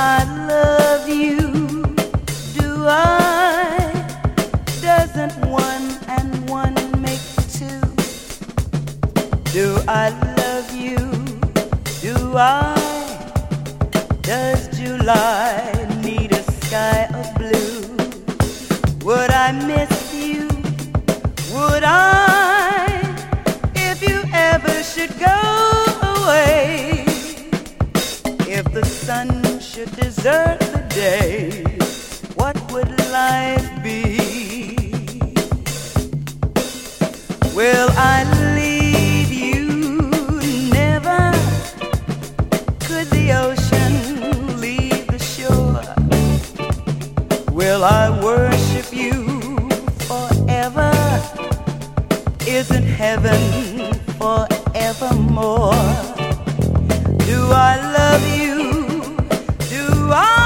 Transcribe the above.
I love you? Do I? Doesn't one and one make two? Do I love you? Do I? Does July need a sky of blue? Would I miss you? Would I? If you ever should go away, if the sun should desert the day, what would life be? Will I leave you? Never. Could the ocean leave the shore? Will I worship you forever? Isn't heaven forevermore? Do I love you? Do I?